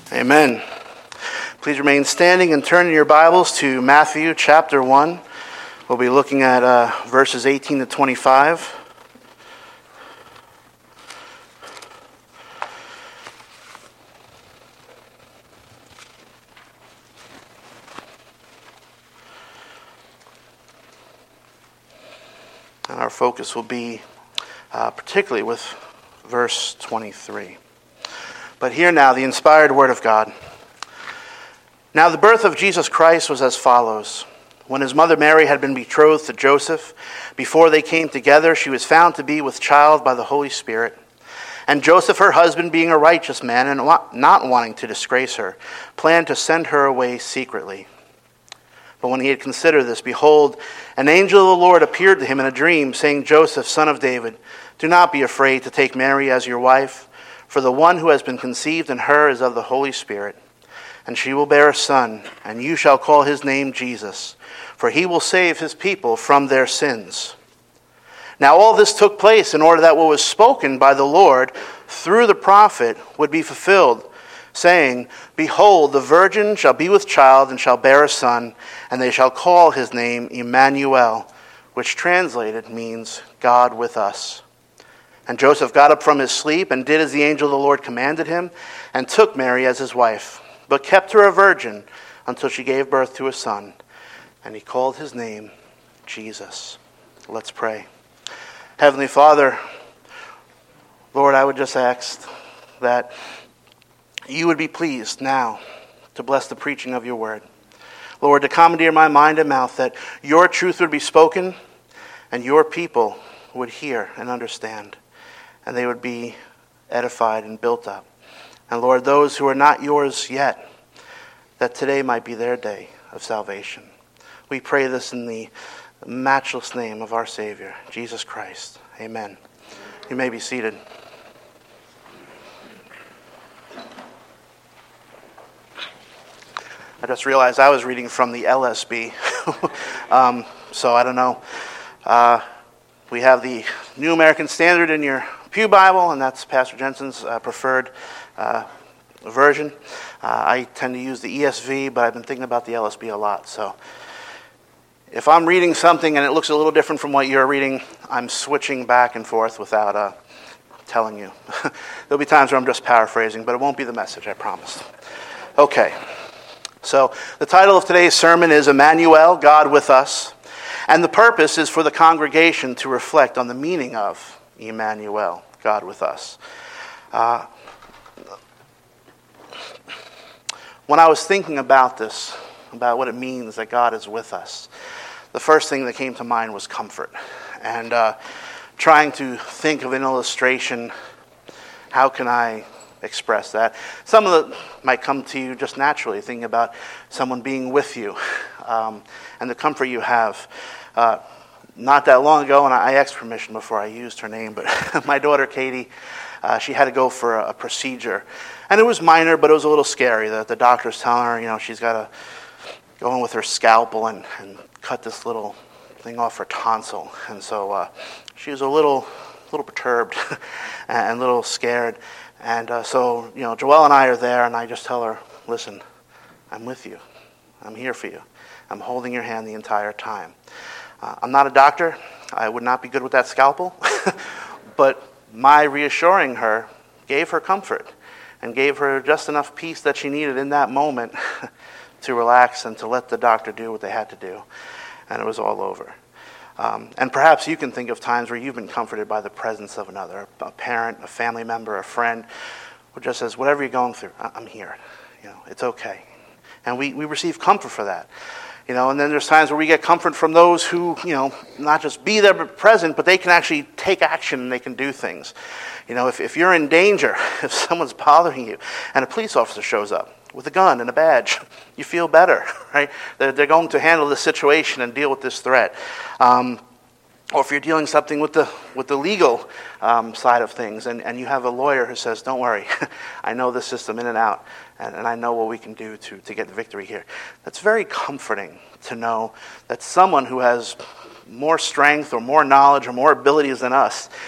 Amen. Please remain standing and turn in your Bibles to Matthew chapter 1. We'll be looking at verses 18 to 25. And our focus will be particularly with verse 23. But hear now the inspired word of God. Now the birth of Jesus Christ was as follows. When his mother Mary had been betrothed to Joseph, before they came together, she was found to be with child by the Holy Spirit. And Joseph, her husband, being a righteous man and not wanting to disgrace her, planned to send her away secretly. But when he had considered this, behold, an angel of the Lord appeared to him in a dream, saying, Joseph, son of David, do not be afraid to take Mary as your wife, for the one who has been conceived in her is of the Holy Spirit. And she will bear a son, and you shall call his name Jesus, for he will save his people from their sins. Now all this took place in order that what was spoken by the Lord through the prophet would be fulfilled, saying, Behold, the virgin shall be with child and shall bear a son, and they shall call his name Emmanuel, which translated means God with us. And Joseph got up from his sleep and did as the angel of the Lord commanded him, and took Mary as his wife, but kept her a virgin until she gave birth to a son, and he called his name Jesus. Let's pray. Heavenly Father, Lord, I would just ask that you would be pleased now to bless the preaching of your word. Lord, to commandeer my mind and mouth that your truth would be spoken and your people would hear and understand, and they would be edified and built up. And Lord, those who are not yours yet, that today might be their day of salvation. We pray this in the matchless name of our Savior, Jesus Christ. Amen. You may be seated. I just realized I was reading from the LSB, so I don't know. We have the New American Standard in your Pew Bible, and that's Pastor Jensen's preferred version. I tend to use the ESV, but I've been thinking about the LSB a lot. So if I'm reading something and it looks a little different from what you're reading, I'm switching back and forth without telling you. There'll be times where I'm just paraphrasing, but it won't be the message, I promise. Okay, so the title of today's sermon is Emmanuel, God with us. And the purpose is for the congregation to reflect on the meaning of Emmanuel, God with us. When I was thinking about this, about what it means that God is with us, the first thing that came to mind was comfort. And trying to think of an illustration, how can I express that? Some of it might come to you just naturally, thinking about someone being with you and the comfort you have. Not that long ago, and I asked permission before I used her name, but my daughter Katie, she had to go for a procedure. And it was minor, but it was a little scary. The doctor's telling her, she's got to go in with her scalpel and cut this little thing off her tonsil. And so she was a little perturbed and a little scared. And so, Joelle and I are there, and I just tell her, listen, I'm with you. I'm here for you. I'm holding your hand the entire time. I'm not a doctor. I would not be good with that scalpel. But my reassuring her gave her comfort and gave her just enough peace that she needed in that moment to relax and to let the doctor do what they had to do. And it was all over. And perhaps you can think of times where you've been comforted by the presence of another, a parent, a family member, a friend, who just says, whatever you're going through, I'm here. It's okay. And we receive comfort for that. And then there's times where we get comfort from those who, not just be there but present, but they can actually take action and they can do things. If you're in danger, if someone's bothering you, and a police officer shows up with a gun and a badge, you feel better, right? They're going to handle the situation and deal with this threat. Or if you're dealing something with the legal side of things, and you have a lawyer who says, don't worry, I know the system in and out, and I know what we can do to get the victory here. That's very comforting to know that someone who has more strength or more knowledge or more abilities than us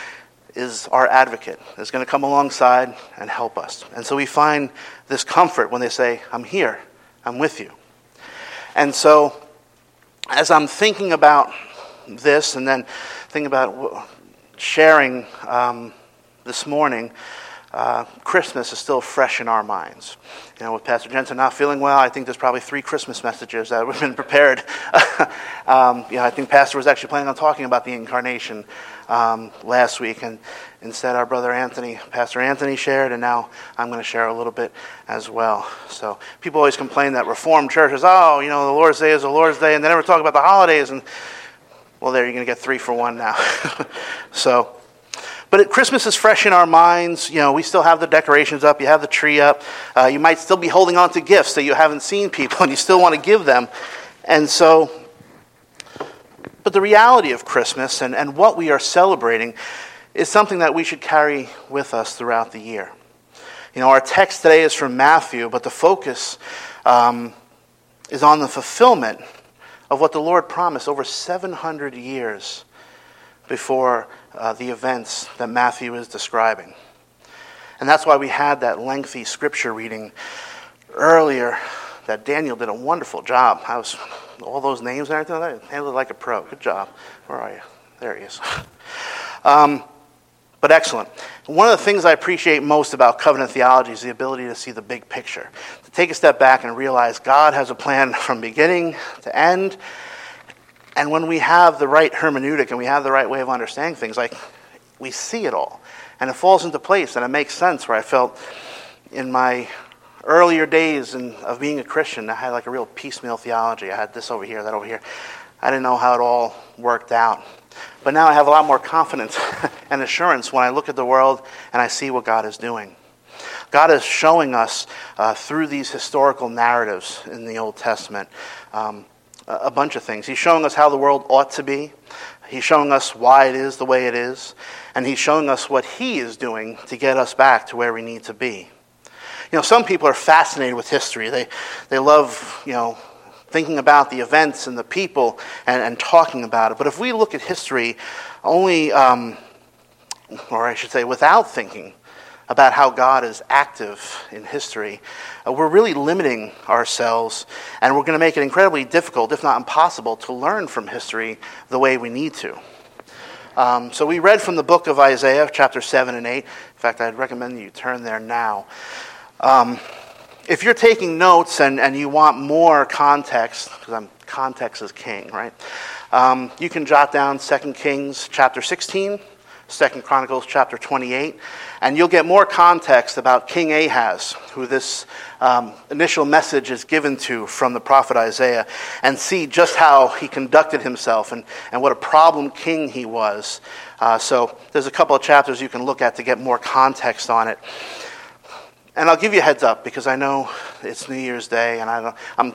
is our advocate, is going to come alongside and help us. And so we find this comfort when they say, I'm here, I'm with you. And so as I'm thinking about this and then thinking about sharing this morning, Christmas is still fresh in our minds. You know, with Pastor Jensen not feeling well, I think there's probably 3 Christmas messages that have been prepared. I think Pastor was actually planning on talking about the incarnation last week, and instead our brother Pastor Anthony shared, and now I'm going to share a little bit as well. So people always complain that Reformed churches, the Lord's Day is the Lord's Day, and they never talk about the holidays, and well, there, you're going to get 3 for 1 now. But Christmas is fresh in our minds. You know, we still have the decorations up. You have the tree up. You might still be holding on to gifts that you haven't seen people, and you still want to give them. And so, but the reality of Christmas and what we are celebrating is something that we should carry with us throughout the year. You know, our text today is from Matthew, but the focus is on the fulfillment of what the Lord promised over 700 years before the events that Matthew is describing. And that's why we had that lengthy scripture reading earlier that Daniel did a wonderful job. All those names and everything, I handled it like a pro. Good job. Where are you? There he is. But excellent. One of the things I appreciate most about covenant theology is the ability to see the big picture. To take a step back and realize God has a plan from beginning to end. And when we have the right hermeneutic and we have the right way of understanding things, like we see it all. And it falls into place and it makes sense, where I felt in my earlier days of being a Christian, I had like a real piecemeal theology. I had this over here, that over here. I didn't know how it all worked out. But now I have a lot more confidence and assurance when I look at the world and I see what God is doing. God is showing us through these historical narratives in the Old Testament a bunch of things. He's showing us how the world ought to be. He's showing us why it is the way it is. And he's showing us what he is doing to get us back to where we need to be. You know, some people are fascinated with history. They love, thinking about the events and the people and talking about it. But if we look at history only, or I should say without thinking about how God is active in history, we're really limiting ourselves, and we're going to make it incredibly difficult, if not impossible, to learn from history the way we need to. So we read from the book of Isaiah, chapter 7 and 8. In fact, I'd recommend that you turn there now. If you're taking notes and you want more context, because context is king, right? You can jot down 2 Kings chapter 16, 2 Chronicles chapter 28, and you'll get more context about King Ahaz, who this initial message is given to from the prophet Isaiah, and see just how he conducted himself and what a problem king he was. So there's a couple of chapters you can look at to get more context on it. And I'll give you a heads up, because I know it's New Year's Day, and I'm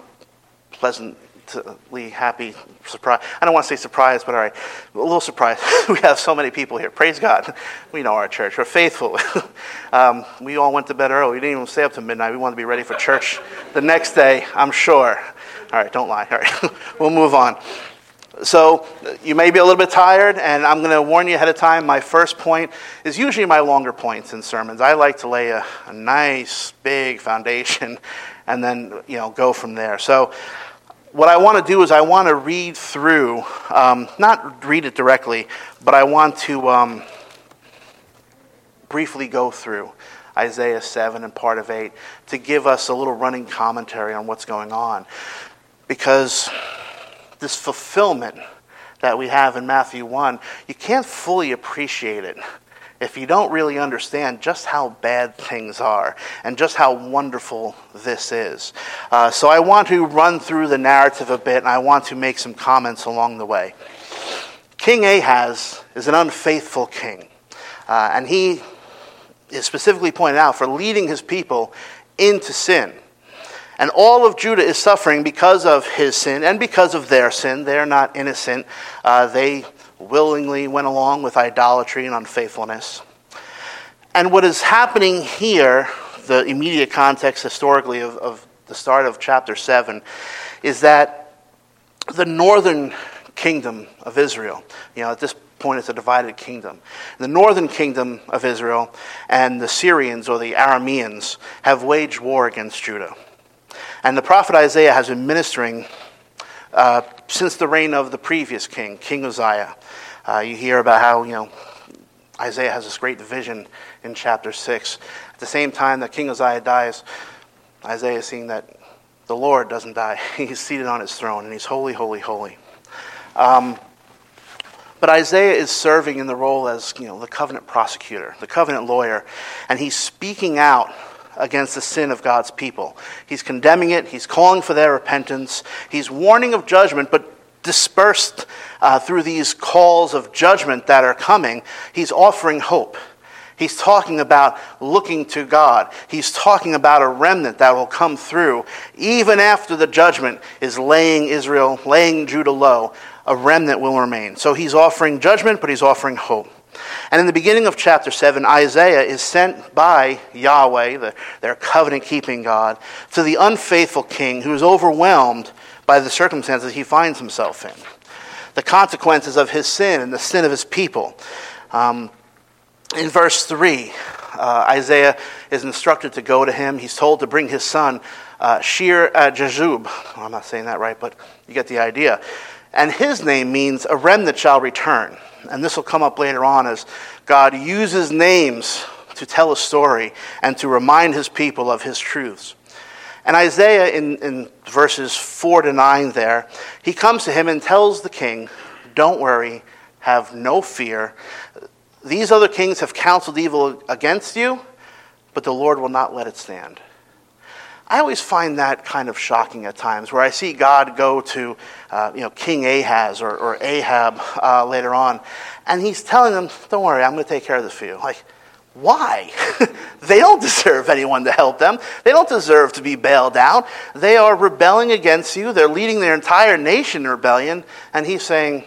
pleasantly happy, surprised. I don't want to say surprised, but all right, a little surprised. We have so many people here. Praise God. We know our church. We're faithful. We all went to bed early. We didn't even stay up to midnight. We wanted to be ready for church the next day, I'm sure. All right, don't lie. All right, we'll move on. So you may be a little bit tired, and I'm going to warn you ahead of time. My first point is usually my longer points in sermons. I like to lay a nice, big foundation and then, go from there. So what I want to do is I want to read through, not read it directly, but I want to briefly go through Isaiah 7 and part of 8 to give us a little running commentary on what's going on. Because this fulfillment that we have in Matthew 1, you can't fully appreciate it if you don't really understand just how bad things are and just how wonderful this is. So I want to run through the narrative a bit, and I want to make some comments along the way. King Ahaz is an unfaithful king, and he is specifically pointed out for leading his people into sin. And all of Judah is suffering because of his sin and because of their sin. They're not innocent. They willingly went along with idolatry and unfaithfulness. And what is happening here, the immediate context historically of the start of chapter 7, is that the northern kingdom of Israel, at this point, it's a divided kingdom. The northern kingdom of Israel and the Syrians, or the Arameans, have waged war against Judah. And the prophet Isaiah has been ministering since the reign of the previous king, King Uzziah. You hear about how, Isaiah has this great vision in chapter 6. At the same time that King Uzziah dies, Isaiah is seeing that the Lord doesn't die. He's seated on his throne, and he's holy, holy, holy. But Isaiah is serving in the role as, the covenant prosecutor, the covenant lawyer, and he's speaking out against the sin of God's people. He's condemning it. He's calling for their repentance. He's warning of judgment, but dispersed through these calls of judgment that are coming, he's offering hope. He's talking about looking to God. He's talking about a remnant that will come through. Even after the judgment is laying Judah low, a remnant will remain. So he's offering judgment, but he's offering hope. And in the beginning of chapter 7, Isaiah is sent by Yahweh, their covenant-keeping God, to the unfaithful king who is overwhelmed by the circumstances he finds himself in, the consequences of his sin and the sin of his people. In verse 3, Isaiah is instructed to go to him. He's told to bring his son, Shear-Jashub. I'm not saying that right, but you get the idea. And his name means a remnant shall return. And this will come up later on as God uses names to tell a story and to remind his people of his truths. And Isaiah, in verses 4 to 9 there, he comes to him and tells the king, don't worry, have no fear. These other kings have counseled evil against you, but the Lord will not let it stand. I always find that kind of shocking at times, where I see God go to, King Ahaz or Ahab later on, and he's telling them, don't worry, I'm going to take care of this for you. Like, why? They don't deserve anyone to help them. They don't deserve to be bailed out. They are rebelling against you. They're leading their entire nation in rebellion, and he's saying,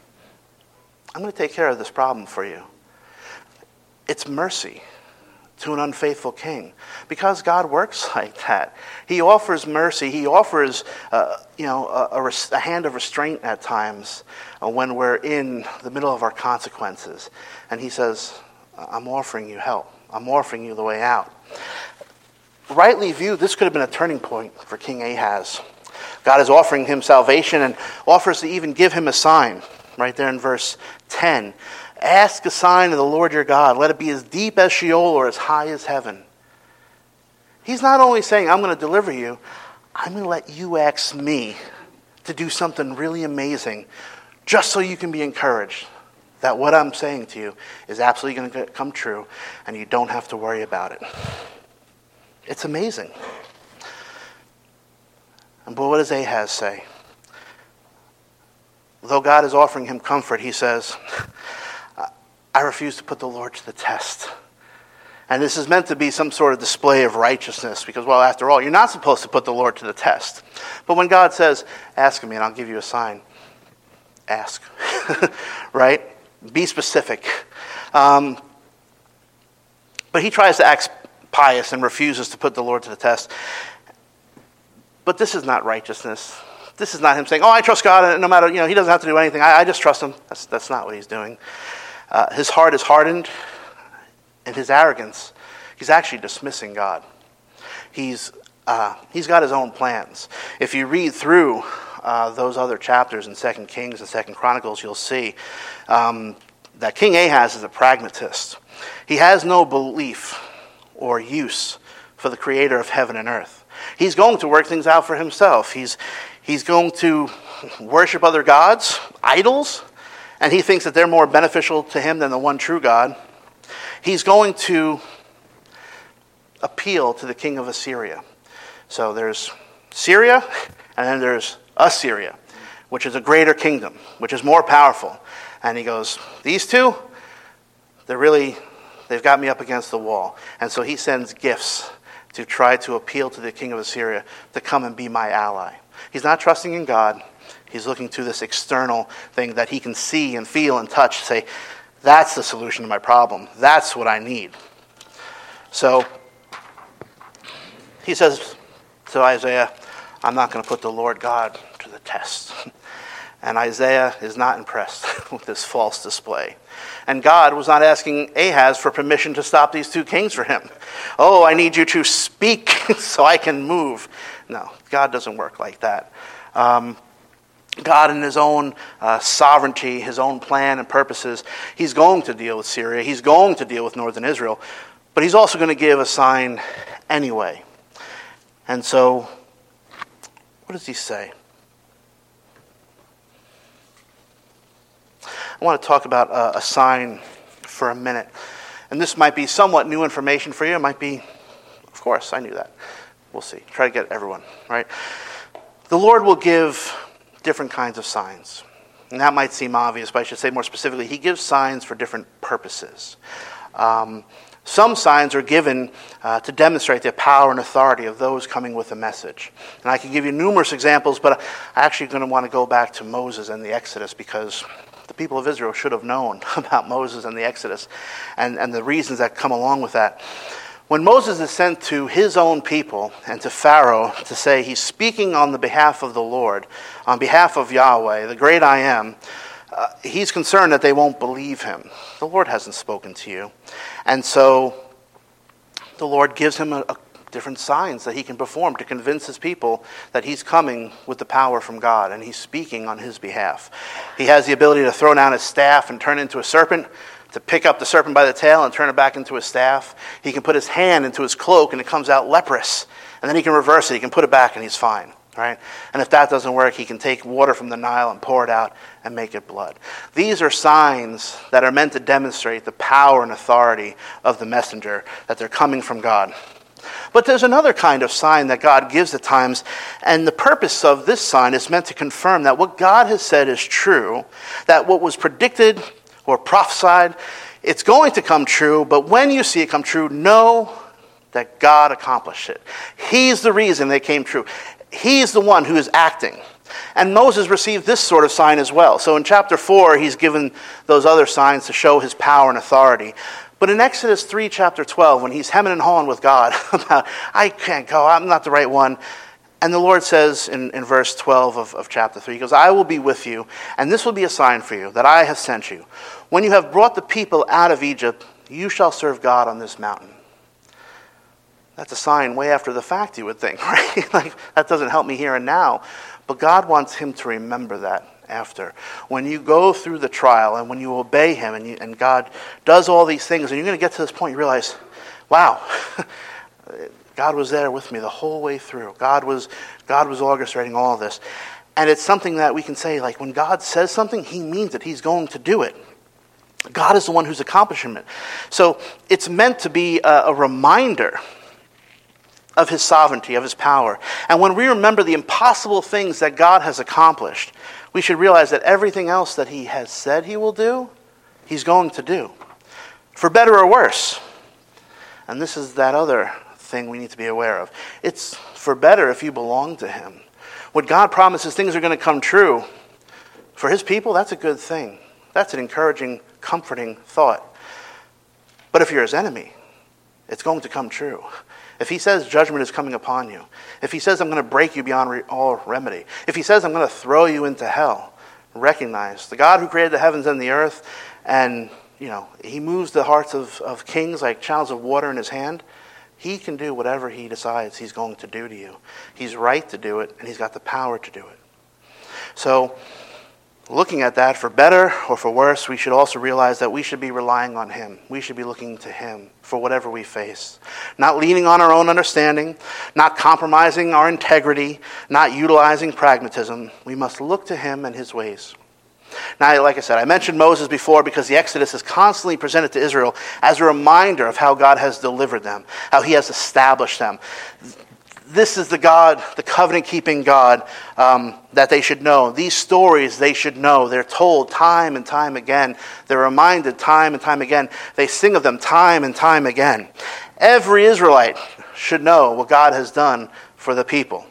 I'm going to take care of this problem for you. It's mercy to an unfaithful king, because God works like that. He offers mercy. He offers, a hand of restraint at times when we're in the middle of our consequences. And he says, I'm offering you help. I'm offering you the way out. Rightly viewed, this could have been a turning point for King Ahaz. God is offering him salvation and offers to even give him a sign. Right there in verse 10. Ask a sign of the Lord your God. Let it be as deep as Sheol or as high as heaven. He's not only saying, I'm going to deliver you, I'm going to let you ask me to do something really amazing just so you can be encouraged that what I'm saying to you is absolutely going to come true and you don't have to worry about it. It's amazing. And but what does Ahaz say? Though God is offering him comfort, he says, I refuse to put the Lord to the test. And this is meant to be some sort of display of righteousness because, well, after all, you're not supposed to put the Lord to the test. But when God says, ask me and I'll give you a sign, ask. Right? Be specific. But he tries to act pious and refuses to put the Lord to the test. But this is not righteousness. This is not him saying, I trust God, and no matter, he doesn't have to do anything. I just trust him. That's not what he's doing. His heart is hardened, and his arrogance, he's actually dismissing God. He's got his own plans. If you read through those other chapters in 2 Kings and 2 Chronicles, you'll see that King Ahaz is a pragmatist. He has no belief or use for the creator of heaven and earth. He's going to work things out for himself. He's going to worship other gods, idols, and he thinks that they're more beneficial to him than the one true God. He's going to appeal to the king of Assyria. So there's Syria, and then there's Assyria, which is a greater kingdom, which is more powerful. And he goes, these two, they've got me up against the wall. And so he sends gifts to try to appeal to the king of Assyria to come and be my ally. He's not trusting in God. He's looking to this external thing that he can see and feel and touch, say, that's the solution to my problem. That's what I need. So he says to Isaiah, I'm not going to put the Lord God to the test. And Isaiah is not impressed with this false display. And God was not asking Ahaz for permission to stop these two kings for him. Oh, I need you to speak so I can move. No, God doesn't work like that. God, in his own sovereignty, his own plan and purposes, he's going to deal with Syria. He's going to deal with northern Israel. But he's also going to give a sign anyway. And so, what does he say? I want to talk about a sign for a minute. And this might be somewhat new information for you. It might be, of course, I knew that. We'll see. Try to get everyone, right? The Lord will give different kinds of signs. And that might seem obvious, but I should say more specifically, he gives signs for different purposes. Some signs are given to demonstrate the power and authority of those coming with a message. And I can give you numerous examples, but I'm actually going to want to go back to Moses and the Exodus, because the people of Israel should have known about Moses and the Exodus and the reasons that come along with that. When Moses is sent to his own people and to Pharaoh to say he's speaking on the behalf of the Lord, on behalf of Yahweh, the great I am, he's concerned that they won't believe him. The Lord hasn't spoken to you. And so the Lord gives him different signs that he can perform to convince his people that he's coming with the power from God and he's speaking on his behalf. He has the ability to throw down his staff and turn into a serpent, to pick up the serpent by the tail and turn it back into a staff. He can put his hand into his cloak and it comes out leprous. And then he can reverse it. He can put it back and he's fine. Right? And if that doesn't work, he can take water from the Nile and pour it out and make it blood. These are signs that are meant to demonstrate the power and authority of the messenger, that they're coming from God. But there's another kind of sign that God gives at times, and the purpose of this sign is meant to confirm that what God has said is true, that what was predicted or prophesied, it's going to come true, but when you see it come true, know that God accomplished it. He's the reason they came true. He's the one who is acting. And Moses received this sort of sign as well. So in chapter 4, he's given those other signs to show his power and authority. But in Exodus 3, chapter 12, when he's hemming and hawing with God about, I can't go, I'm not the right one. And the Lord says in verse 12 of chapter 3, he goes, I will be with you, and this will be a sign for you, that I have sent you. When you have brought the people out of Egypt, you shall serve God on this mountain. That's a sign way after the fact, you would think, right? Like, that doesn't help me here and now. But God wants him to remember that after. When you go through the trial and when you obey him and God does all these things, and you're going to get to this point, you realize, wow, God was there with me the whole way through. God was orchestrating all of this. And it's something that we can say, like, when God says something, he means it. He's going to do it. God is the one who's accomplishing it. So it's meant to be a reminder of his sovereignty, of his power. And when we remember the impossible things that God has accomplished, we should realize that everything else that he has said he will do, he's going to do. For better or worse. And this is that other thing we need to be aware of. It's for better if you belong to him. When God promises things are going to come true, for his people, that's a good thing. That's an encouraging, comforting thought. But if you're his enemy, it's going to come true. If he says judgment is coming upon you, if he says I'm going to break you beyond all remedy, if he says I'm going to throw you into hell, recognize the God who created the heavens and the earth, and he moves the hearts of kings like channels of water in his hand. He can do whatever he decides he's going to do to you. He's right to do it, and he's got the power to do it. So, looking at that, for better or for worse, we should also realize that we should be relying on him. We should be looking to him for whatever we face. Not leaning on our own understanding, not compromising our integrity, not utilizing pragmatism. We must look to him and his ways. Now, like I said, I mentioned Moses before because the Exodus is constantly presented to Israel as a reminder of how God has delivered them, how he has established them. This is the God, the covenant-keeping God that they should know. These stories they should know. They're told time and time again. They're reminded time and time again. They sing of them time and time again. Every Israelite should know what God has done for the people.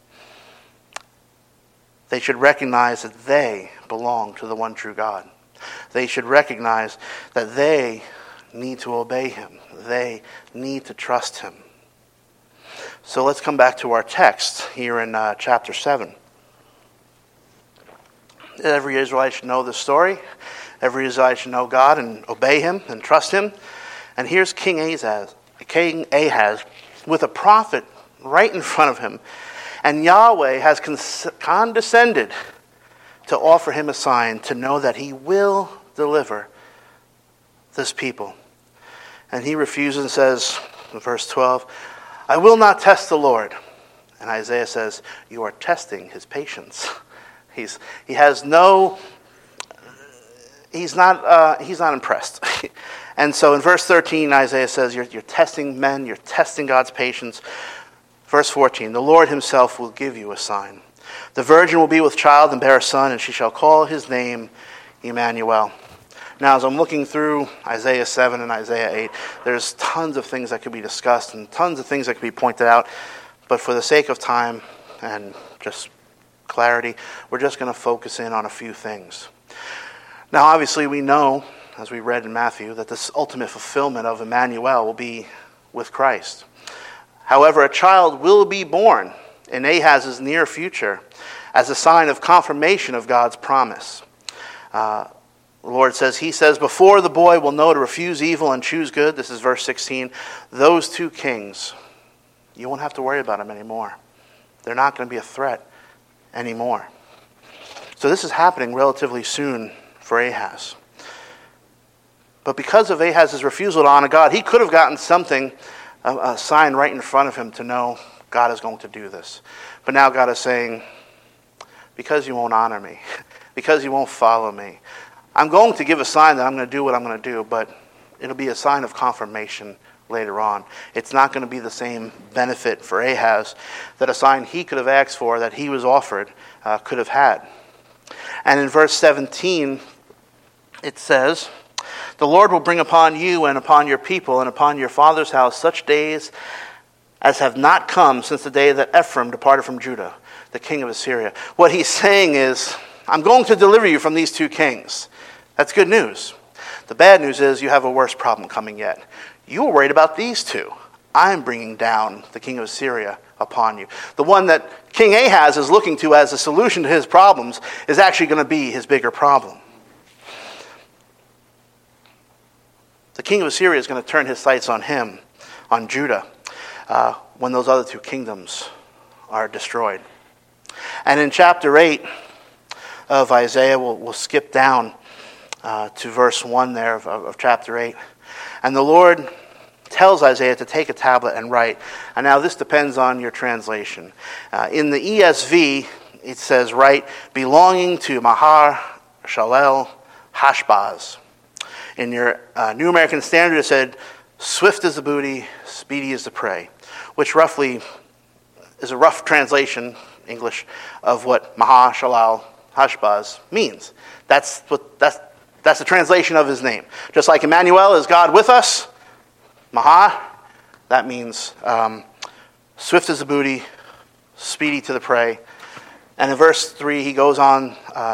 They should recognize that they belong to the one true God. They should recognize that they need to obey him. They need to trust him. So let's come back to our text here in chapter 7. Every Israelite should know this story. Every Israelite should know God and obey him and trust him. And here's King Ahaz with a prophet right in front of him. And Yahweh has condescended to offer him a sign to know that he will deliver this people. And he refuses and says, in verse 12, I will not test the Lord. And Isaiah says, you are testing his patience. He's not impressed. And so in verse 13, Isaiah says, you're testing men, you're testing God's patience. Verse 14, the Lord himself will give you a sign. The virgin will be with child and bear a son, and she shall call his name Emmanuel. Now, as I'm looking through Isaiah 7 and Isaiah 8, there's tons of things that could be discussed and tons of things that could be pointed out. But for the sake of time and just clarity, we're just going to focus in on a few things. Now, obviously, we know, as we read in Matthew, that this ultimate fulfillment of Emmanuel will be with Christ. However, a child will be born in Ahaz's near future as a sign of confirmation of God's promise. The Lord says, he says, before the boy will know to refuse evil and choose good, this is verse 16, those two kings, you won't have to worry about them anymore. They're not going to be a threat anymore. So this is happening relatively soon for Ahaz. But because of Ahaz's refusal to honor God, he could have gotten something, a sign right in front of him to know God is going to do this. But now God is saying, because you won't honor me, because you won't follow me, I'm going to give a sign that I'm going to do what I'm going to do, but it'll be a sign of confirmation later on. It's not going to be the same benefit for Ahaz that a sign he could have asked for, that he was offered, could have had. And in verse 17, it says, the Lord will bring upon you and upon your people and upon your father's house such days as have not come since the day that Ephraim departed from Judah, the king of Assyria. What he's saying is, I'm going to deliver you from these two kings. That's good news. The bad news is you have a worse problem coming yet. You were worried about these two. I'm bringing down the king of Assyria upon you. The one that King Ahaz is looking to as a solution to his problems is actually going to be his bigger problem. The king of Assyria is going to turn his sights on him, on Judah, when those other two kingdoms are destroyed. And in chapter 8 of Isaiah, we'll skip down to verse 1 there of chapter 8. And the Lord tells Isaiah to take a tablet and write. And now this depends on your translation. In the ESV, it says, write, belonging to Mahar Shalal Hashbaz. In your New American Standard, it said, swift is the booty, speedy is the prey, which roughly is a rough translation, English, of what Mahar Shalal Hashbaz means. That's the translation of his name. Just like Emmanuel is God with us, Mahar, that means swift as the booty, speedy to the prey. And in verse 3, he goes on,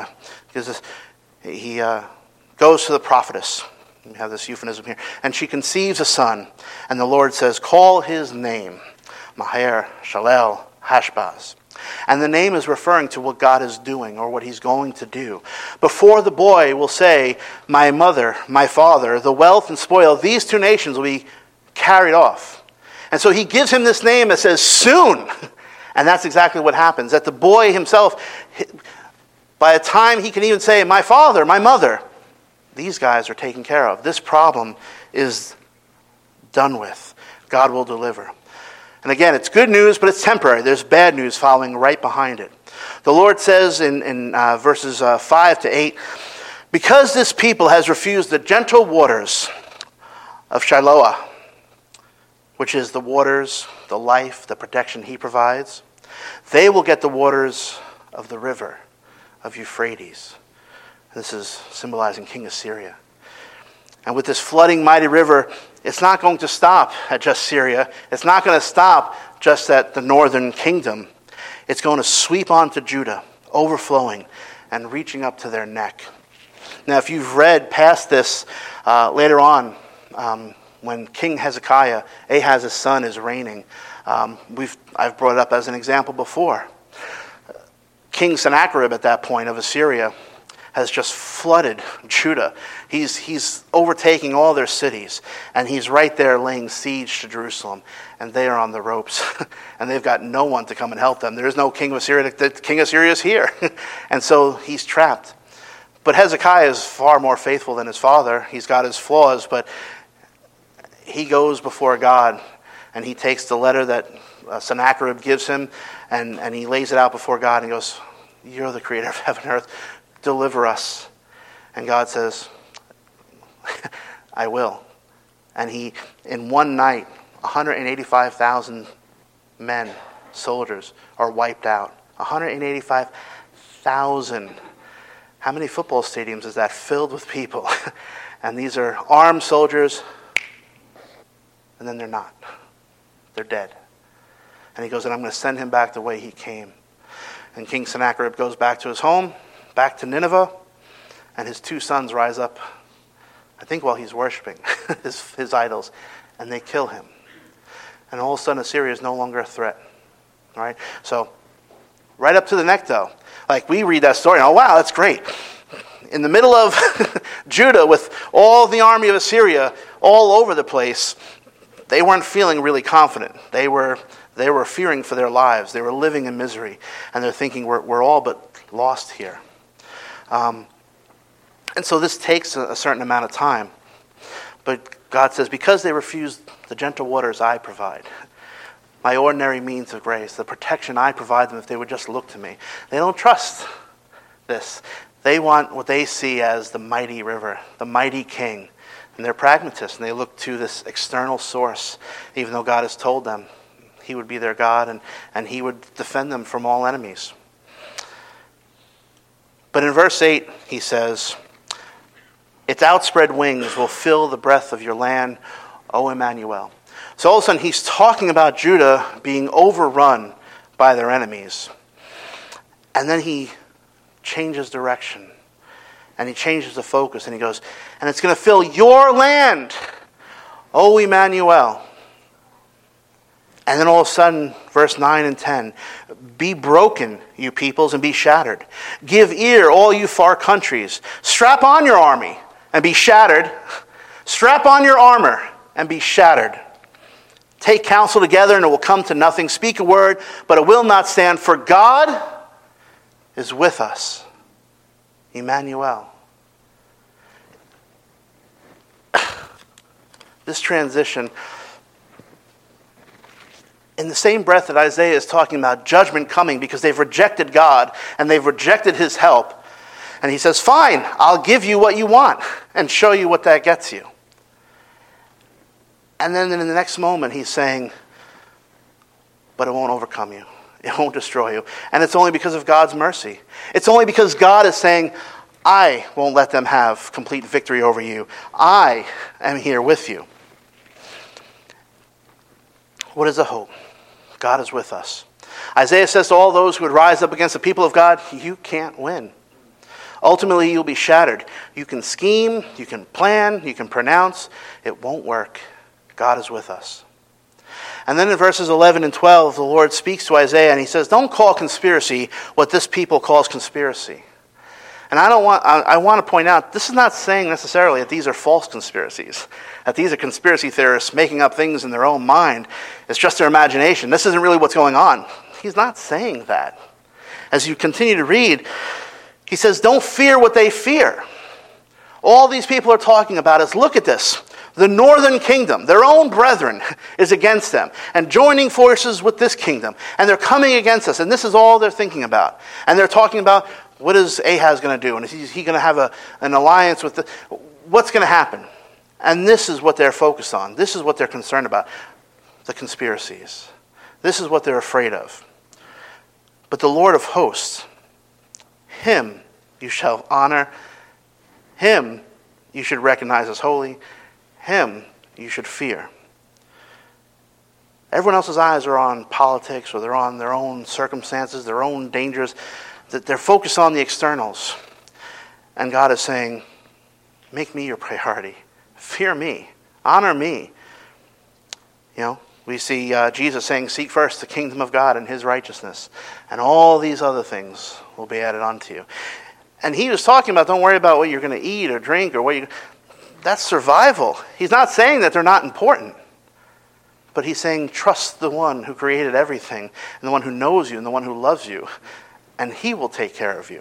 he goes to the prophetess. We have this euphemism here. And she conceives a son. And the Lord says, call his name, Mahar Shalal Hashbaz. And the name is referring to what God is doing or what he's going to do. Before the boy will say, my mother, my father, the wealth and spoil of these two nations will be carried off. And so he gives him this name that says soon. And that's exactly what happens. That the boy himself, by the time he can even say, my father, my mother, these guys are taken care of. This problem is done with. God will deliver. And again, it's good news, but it's temporary. There's bad news following right behind it. The Lord says in verses 5 to 8, because this people has refused the gentle waters of Shiloah, which is the waters, the life, the protection he provides, they will get the waters of the river of Euphrates. This is symbolizing King Assyria. And with this flooding mighty river, it's not going to stop at just Syria. It's not going to stop just at the northern kingdom. It's going to sweep onto Judah, overflowing and reaching up to their neck. Now, if you've read past this later on, when King Hezekiah, Ahaz's son, is reigning, I've brought it up as an example before. King Sennacherib at that point of Assyria has just flooded Judah. He's overtaking all their cities, and he's right there laying siege to Jerusalem, and they are on the ropes, and they've got no one to come and help them. There is no king of Assyria. The king of Assyria is here, and so he's trapped. But Hezekiah is far more faithful than his father. He's got his flaws, but he goes before God, and he takes the letter that Sennacherib gives him, and he lays it out before God, and he goes, "You're the creator of heaven and earth. Deliver us." And God says, "I will." And he, in one night, 185,000 men, soldiers, are wiped out. 185,000. How many football stadiums is that filled with people? And these are armed soldiers, and then they're not. They're dead. And he goes, and I'm going to send him back the way he came. And King Sennacherib goes back to his home, back to Nineveh, and his two sons rise up, I think while he's worshiping his idols, and they kill him. And all of a sudden Assyria is no longer a threat. All right? So, right up to the neck though. Like, we read that story and, oh wow, that's great. In the middle of Judah with all the army of Assyria all over the place, they weren't feeling really confident. They were fearing for their lives. They were living in misery. And they're thinking, we're all but lost here. And so this takes a certain amount of time. But God says, because they refused the gentle waters I provide, my ordinary means of grace, the protection I provide them if they would just look to me. They don't trust this. They want what they see as the mighty river, the mighty king. And they're pragmatists, and they look to this external source, even though God has told them he would be their God and he would defend them from all enemies. But in verse 8, he says, its outspread wings will fill the breadth of your land, O Emmanuel. So all of a sudden, he's talking about Judah being overrun by their enemies. And then he changes direction. And he changes the focus. And he goes, and it's going to fill your land, O Emmanuel. And then all of a sudden, verse 9 and 10, be broken, you peoples, and be shattered. Give ear, all you far countries. Strap on your army and be shattered. Strap on your armor and be shattered. Take counsel together and it will come to nothing. Speak a word, but it will not stand. For God is with us. Emmanuel. This transition, in the same breath that Isaiah is talking about judgment coming because they've rejected God and they've rejected his help. And he says, fine, I'll give you what you want and show you what that gets you. And then in the next moment, he's saying, but it won't overcome you. It won't destroy you. And it's only because of God's mercy. It's only because God is saying, I won't let them have complete victory over you. I am here with you. What is the hope? God is with us. Isaiah says to all those who would rise up against the people of God, you can't win. Ultimately, you'll be shattered. You can scheme, you can plan, you can pronounce. It won't work. God is with us. And then in verses 11 and 12, the Lord speaks to Isaiah and he says, don't call conspiracy what this people calls conspiracy. And I want to point out, this is not saying necessarily that these are false conspiracies, that these are conspiracy theorists making up things in their own mind. It's just their imagination. This isn't really what's going on. He's not saying that. As you continue to read, he says, don't fear what they fear. All these people are talking about is, look at this. The northern kingdom, their own brethren, is against them and joining forces with this kingdom. And they're coming against us. And this is all they're thinking about. And they're talking about, what is Ahaz going to do? And is he going to have an alliance with what's going to happen? And this is what they're focused on. This is what they're concerned about. The conspiracies. This is what they're afraid of. But the Lord of hosts, him you shall honor. Him you should recognize as holy. Him you should fear. Everyone else's eyes are on politics, or they're on their own circumstances, their own dangers. That they're focused on the externals. And God is saying, make me your priority. Fear me. Honor me. You know, we see Jesus saying, seek first the kingdom of God and his righteousness. And all these other things will be added unto you. And he was talking about, don't worry about what you're going to eat or drink or that's survival. He's not saying that they're not important. But he's saying, trust the one who created everything, and the one who knows you, and the one who loves you, and he will take care of you.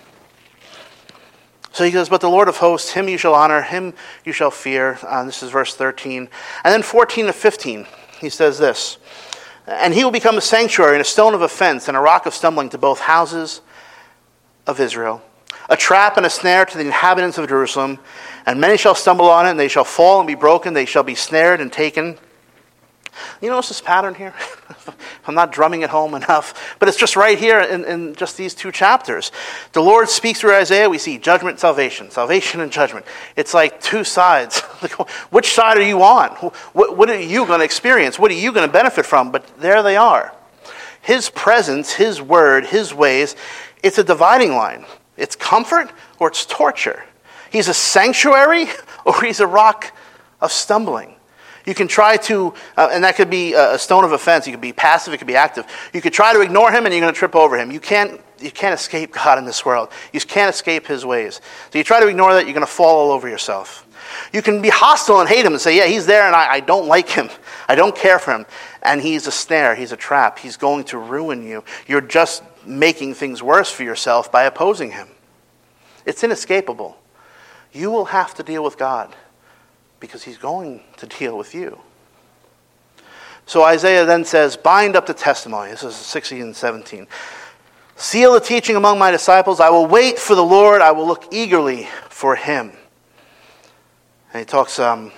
So he goes, but the Lord of hosts, him you shall honor, him you shall fear. This is verse 13. And then 14 to 15, he says this, and he will become a sanctuary and a stone of offense and a rock of stumbling to both houses of Israel, a trap and a snare to the inhabitants of Jerusalem, and many shall stumble on it, and they shall fall and be broken, they shall be snared and taken. You notice this pattern here? I'm not drumming it home enough, but it's just right here in just these two chapters. The Lord speaks through Isaiah. We see judgment, salvation and judgment. It's like two sides. Which side are you on? What are you going to experience? What are you going to benefit from? But there they are. His presence, his word, his ways, it's a dividing line. It's comfort or it's torture. He's a sanctuary or he's a rock of stumbling. You can try to, and that could be a stone of offense. You could be passive, it could be active. You could try to ignore him and you're going to trip over him. You can't escape God in this world. You can't escape his ways. So you try to ignore that, you're going to fall all over yourself. You can be hostile and hate him and say, yeah, he's there and I don't like him. I don't care for him. And he's a snare, he's a trap. He's going to ruin you. You're just making things worse for yourself by opposing him. It's inescapable. You will have to deal with God, because he's going to deal with you. So Isaiah then says, bind up the testimony. This is 16 and 17. Seal the teaching among my disciples. I will wait for the Lord. I will look eagerly for him. And he talks, the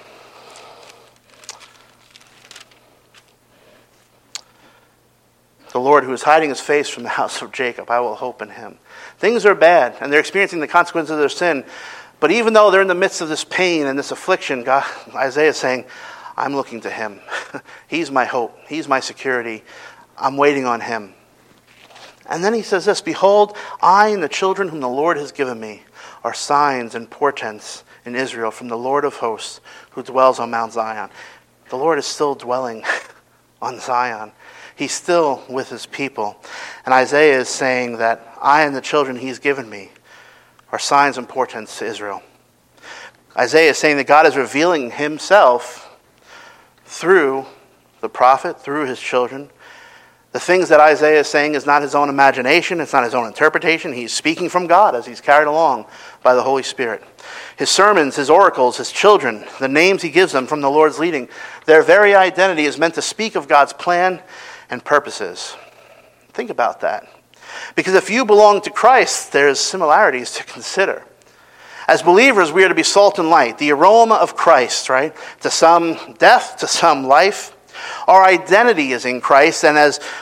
Lord who is hiding his face from the house of Jacob, I will hope in him. Things are bad, and they're experiencing the consequences of their sin. But even though they're in the midst of this pain and this affliction, Isaiah is saying, I'm looking to him. He's my hope. He's my security. I'm waiting on him. And then he says this, behold, I and the children whom the Lord has given me are signs and portents in Israel from the Lord of hosts who dwells on Mount Zion. The Lord is still dwelling on Zion. He's still with his people. And Isaiah is saying that I and the children he's given me are signs and portents to Israel. Isaiah is saying that God is revealing himself through the prophet, through his children. The things that Isaiah is saying is not his own imagination, it's not his own interpretation. He's speaking from God as he's carried along by the Holy Spirit. His sermons, his oracles, his children, the names he gives them from the Lord's leading, their very identity is meant to speak of God's plan and purposes. Think about that. Because if you belong to Christ, there's similarities to consider. As believers, we are to be salt and light, the aroma of Christ, right? To some death, to some life. Our identity is in Christ, and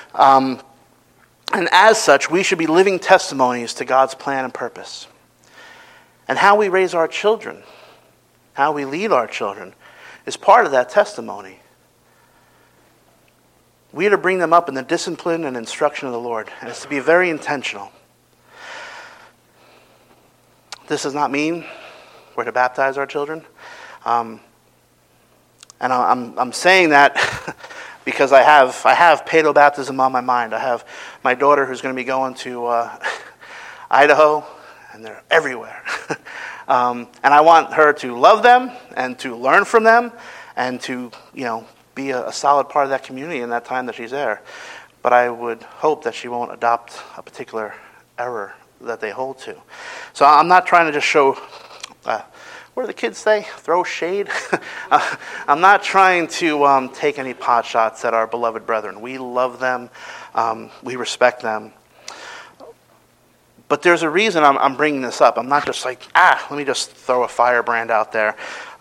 as such, we should be living testimonies to God's plan and purpose. And how we raise our children, how we lead our children, is part of that testimony. We are to bring them up in the discipline and instruction of the Lord, and it's to be very intentional. This does not mean we're to baptize our children. And I'm saying that because I have pedo baptism on my mind. I have my daughter who's going to be going to Idaho, and they're everywhere. And I want her to love them and to learn from them and to, be a solid part of that community in that time that she's there. But I would hope that she won't adopt a particular error that they hold to. So I'm not trying to just show, what do the kids say? Throw shade? I'm not trying to take any pot shots at our beloved brethren. We love them. We respect them. But there's a reason I'm bringing this up. I'm not just like, let me just throw a firebrand out there.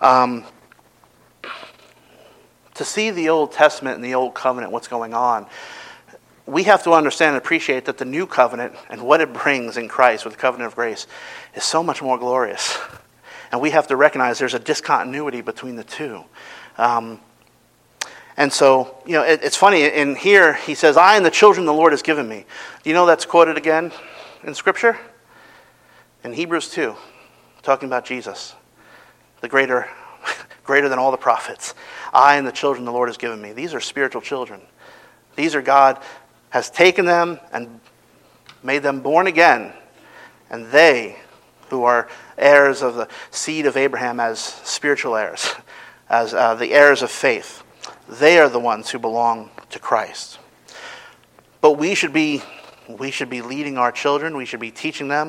To see the Old Testament and the Old Covenant, what's going on, we have to understand and appreciate that the New Covenant and what it brings in Christ with the covenant of grace is so much more glorious. And we have to recognize there's a discontinuity between the two. And so, it's funny. In here, he says, I and the children the Lord has given me. Do you know that's quoted again in Scripture? In Hebrews 2, talking about Jesus, the greater than all the prophets. I and the children the Lord has given me. These are spiritual children. These are God has taken them and made them born again, and they who are heirs of the seed of Abraham as spiritual heirs, as the heirs of faith. They are the ones who belong to Christ. But we should be leading our children. We should be teaching them.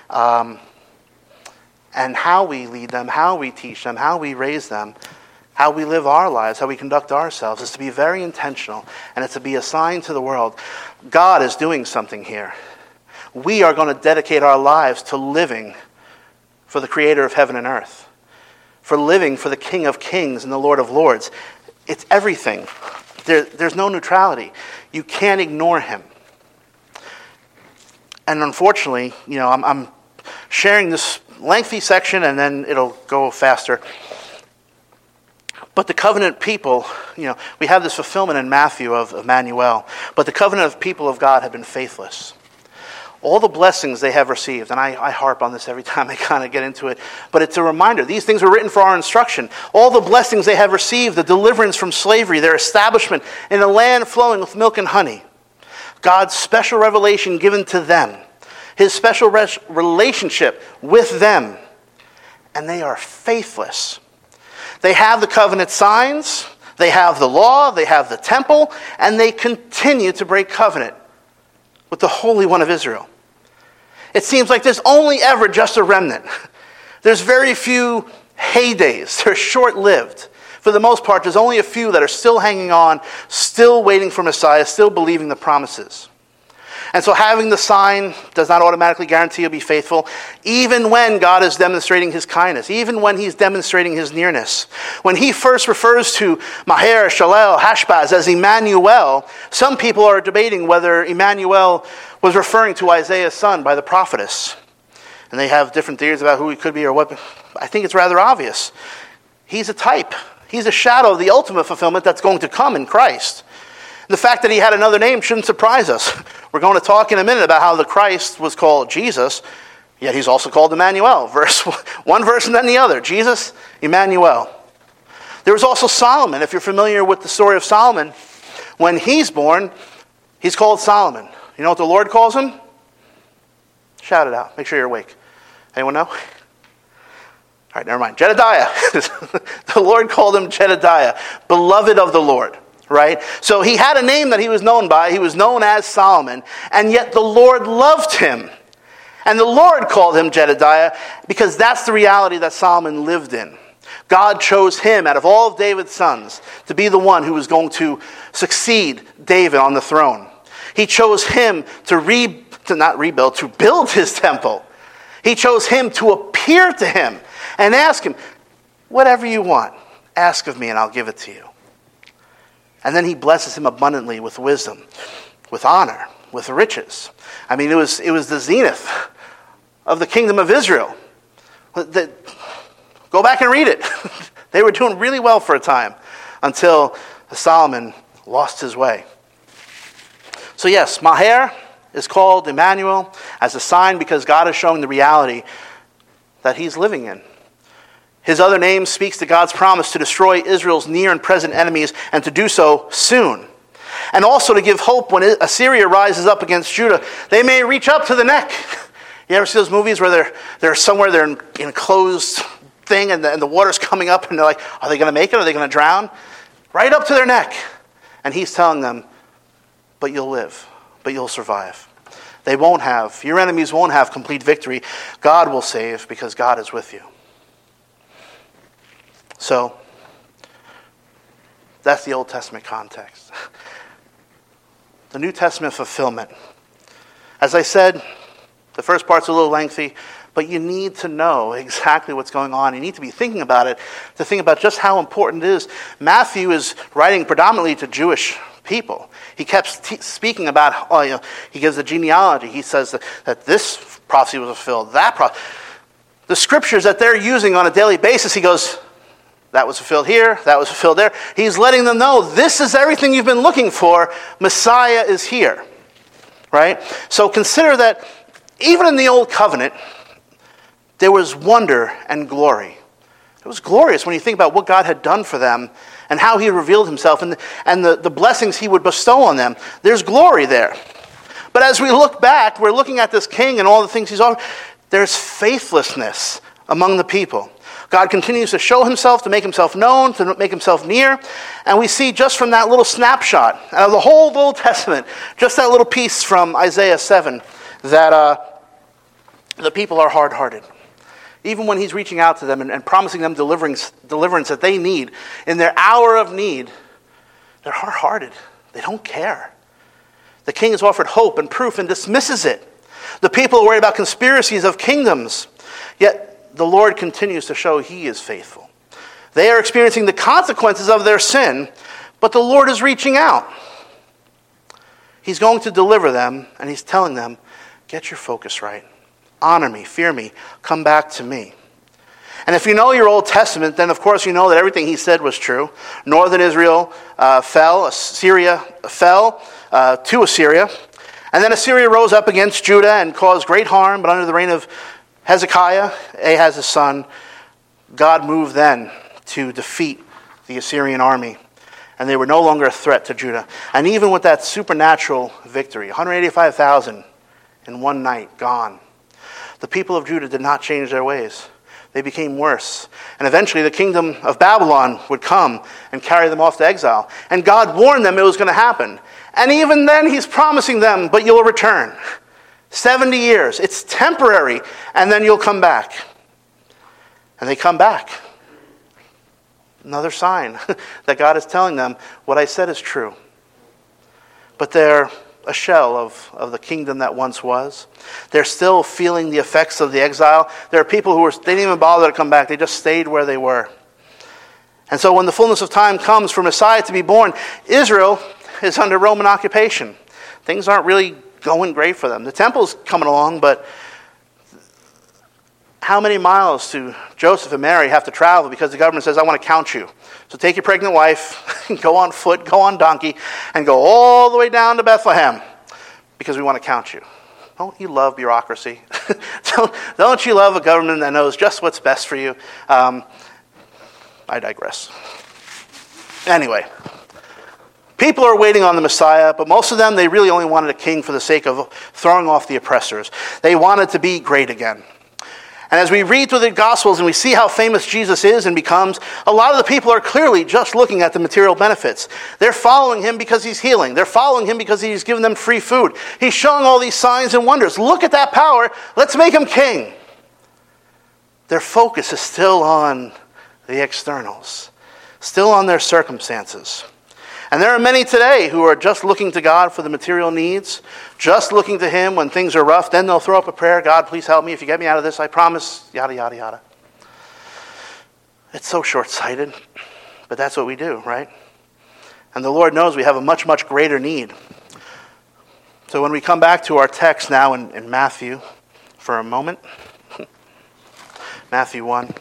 And how we lead them, how we teach them, how we raise them, how we live our lives, how we conduct ourselves is to be very intentional, and it's to be a sign to the world. God is doing something here. We are going to dedicate our lives to living for the Creator of heaven and earth, for living for the King of kings and the Lord of lords. It's everything. There's no neutrality. You can't ignore him. And unfortunately, I'm sharing this lengthy section and then it'll go faster. But the covenant people, we have this fulfillment in Matthew of Emmanuel, but the covenant of people of God have been faithless. All the blessings they have received, and I harp on this every time I kind of get into it, but it's a reminder. These things were written for our instruction. All the blessings they have received, the deliverance from slavery, their establishment in a land flowing with milk and honey, God's special revelation given to them, his special relationship with them, and they are faithless. They have the covenant signs, they have the law, they have the temple, and they continue to break covenant with the Holy One of Israel. It seems like there's only ever just a remnant. There's very few heydays. They're short-lived. For the most part, there's only a few that are still hanging on, still waiting for Messiah, still believing the promises. And so having the sign does not automatically guarantee you'll be faithful, even when God is demonstrating his kindness, even when he's demonstrating his nearness. When he first refers to Maher, Shalel, Hashbaz as Emmanuel, some people are debating whether Emmanuel was referring to Isaiah's son by the prophetess. And they have different theories about who he could be or what. I think it's rather obvious. He's a type. He's a shadow of the ultimate fulfillment that's going to come in Christ. The fact that he had another name shouldn't surprise us. We're going to talk in a minute about how the Christ was called Jesus, yet he's also called Emmanuel. One verse and then the other. Jesus, Emmanuel. There was also Solomon. If you're familiar with the story of Solomon, when he's born, he's called Solomon. You know what the Lord calls him? Shout it out. Make sure you're awake. Anyone know? All right, never mind. Jedediah. The Lord called him Jedediah, beloved of the Lord. Right? So he had a name that he was known by. He was known as Solomon. And yet the Lord loved him. And the Lord called him Jedediah because that's the reality that Solomon lived in. God chose him out of all of David's sons to be the one who was going to succeed David on the throne. He chose him to build his temple. He chose him to appear to him and ask him, whatever you want, ask of me and I'll give it to you. And then he blesses him abundantly with wisdom, with honor, with riches. I mean, it was the zenith of the kingdom of Israel. Go back and read it. They were doing really well for a time until Solomon lost his way. So yes, Maher is called Emmanuel as a sign because God is showing the reality that he's living in. His other name speaks to God's promise to destroy Israel's near and present enemies and to do so soon. And also to give hope when Assyria rises up against Judah. They may reach up to the neck. You ever see those movies where they're somewhere, they're in an enclosed thing and the water's coming up and they're like, are they going to make it? Are they going to drown? Right up to their neck. And he's telling them, but you'll live, but you'll survive. Your enemies won't have complete victory. God will save because God is with you. So, that's the Old Testament context. The New Testament fulfillment. As I said, the first part's a little lengthy, but you need to know exactly what's going on. You need to be thinking about it, to think about just how important it is. Matthew is writing predominantly to Jewish people. He kept speaking about, he gives a genealogy. He says that this prophecy was fulfilled, that prophecy. The scriptures that they're using on a daily basis, he goes, that was fulfilled here, that was fulfilled there. He's letting them know, this is everything you've been looking for. Messiah is here. Right? So consider that even in the Old Covenant, there was wonder and glory. It was glorious when you think about what God had done for them and how he revealed himself and the blessings he would bestow on them. There's glory there. But as we look back, we're looking at this king and all the things he's offered. There's faithlessness among the people. God continues to show himself, to make himself known, to make himself near. And we see just from that little snapshot out of the whole Old Testament, just that little piece from Isaiah 7, that the people are hard-hearted. Even when he's reaching out to them and promising them deliverance that they need, in their hour of need, they're hard-hearted. They don't care. The king is offered hope and proof and dismisses it. The people are worried about conspiracies of kingdoms, yet the Lord continues to show he is faithful. They are experiencing the consequences of their sin, but the Lord is reaching out. He's going to deliver them, and he's telling them, get your focus right. Honor me, fear me, come back to me. And if you know your Old Testament, then of course you know that everything he said was true. Northern Israel fell, Assyria fell to Assyria. And then Assyria rose up against Judah and caused great harm, but under the reign of Hezekiah, Ahaz's son, God moved then to defeat the Assyrian army. And they were no longer a threat to Judah. And even with that supernatural victory, 185,000 in one night gone, the people of Judah did not change their ways. They became worse. And eventually the kingdom of Babylon would come and carry them off to exile. And God warned them it was going to happen. And even then he's promising them, but you'll return. 70 years. It's temporary. And then you'll come back. And they come back. Another sign that God is telling them, what I said is true. But they're a shell of the kingdom that once was. They're still feeling the effects of the exile. There are people who they didn't even bother to come back. They just stayed where they were. And so when the fullness of time comes for Messiah to be born, Israel is under Roman occupation. Things aren't really going great for them. The temple's coming along, but how many miles do Joseph and Mary have to travel because the government says, I want to count you. So take your pregnant wife, go on foot, go on donkey, and go all the way down to Bethlehem because we want to count you. Don't you love bureaucracy? Don't you love a government that knows just what's best for you? I digress. Anyway, people are waiting on the Messiah, but most of them, they really only wanted a king for the sake of throwing off the oppressors. They wanted to be great again. And as we read through the Gospels and we see how famous Jesus is and becomes, a lot of the people are clearly just looking at the material benefits. They're following him because he's healing. They're following him because he's giving them free food. He's showing all these signs and wonders. Look at that power. Let's make him king. Their focus is still on the externals, still on their circumstances. And there are many today who are just looking to God for the material needs, just looking to him when things are rough. Then they'll throw up a prayer, God, please help me. If you get me out of this, I promise, yada, yada, yada. It's so short-sighted, but that's what we do, right? And the Lord knows we have a much, much greater need. So when we come back to our text now in Matthew for a moment, Matthew 1,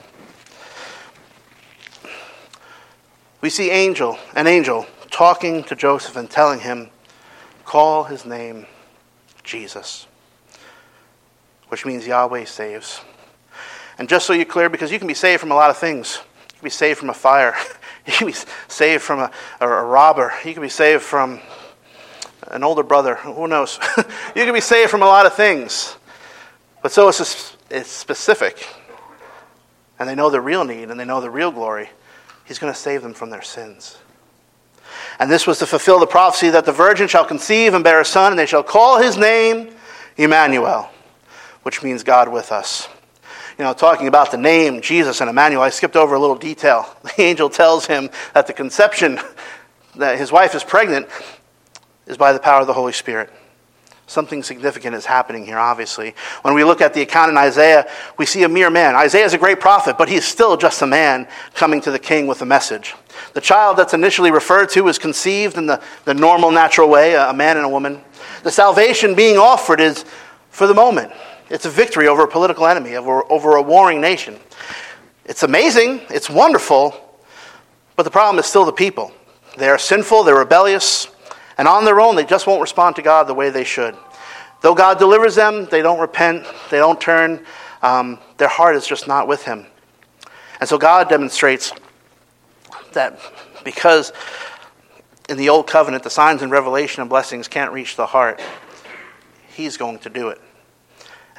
we see an angel, talking to Joseph and telling him, call his name Jesus, which means Yahweh saves. And just so you're clear, because you can be saved from a lot of things. You can be saved from a fire. You can be saved from a robber. You can be saved from an older brother. Who knows? You can be saved from a lot of things. But so it's specific. And they know the real need and they know the real glory. He's going to save them from their sins. And this was to fulfill the prophecy that the virgin shall conceive and bear a son, and they shall call his name Emmanuel, which means God with us. You know, talking about the name Jesus and Emmanuel, I skipped over a little detail. The angel tells him that the conception, that his wife is pregnant, is by the power of the Holy Spirit. Something significant is happening here, obviously. When we look at the account in Isaiah, we see a mere man. Isaiah is a great prophet, but he's still just a man coming to the king with a message. The child that's initially referred to is conceived in the normal, natural way, a man and a woman. The salvation being offered is for the moment. It's a victory over a political enemy, over a warring nation. It's amazing, it's wonderful, but the problem is still the people. They are sinful, they're rebellious, and on their own, they just won't respond to God the way they should. Though God delivers them, they don't repent, they don't turn. Their heart is just not with him. And so God demonstrates that because in the Old Covenant, the signs and revelation and blessings can't reach the heart, he's going to do it.